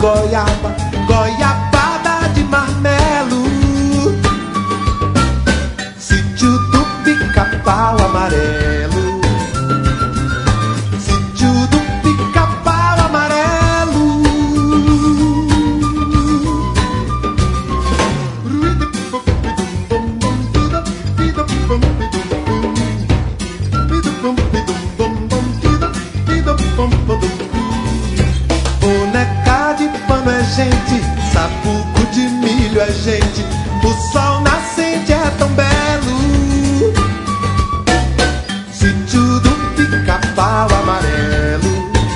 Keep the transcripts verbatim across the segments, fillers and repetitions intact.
goiaba, goiabada de marmelo. Sítio do Pica-Pau Amarelo, sítio do Pica-Pau Amarelo. Boneca de pano é gente, sapuco de milho é gente, o sol nascente é tão belo. Sítio do Pica-Pau Amarelo,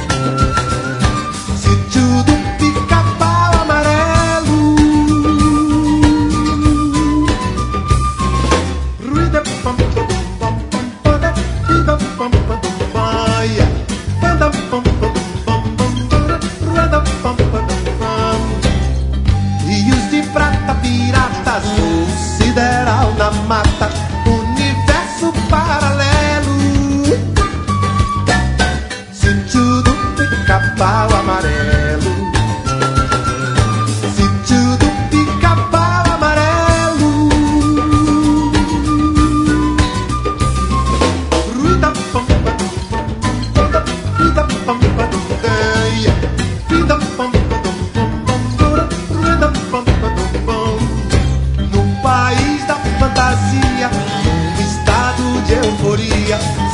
sítio do Pica-Pau Amarelo. Rios de prata, piratas, o sideral na mata, universo paralelo. Sítio do Pica-Pau Amarelo, sítio do Pica-Pau Amarelo. Ruida pampa, ruida pampa, ruida pampa. No país da fantasia, num estado de euforia,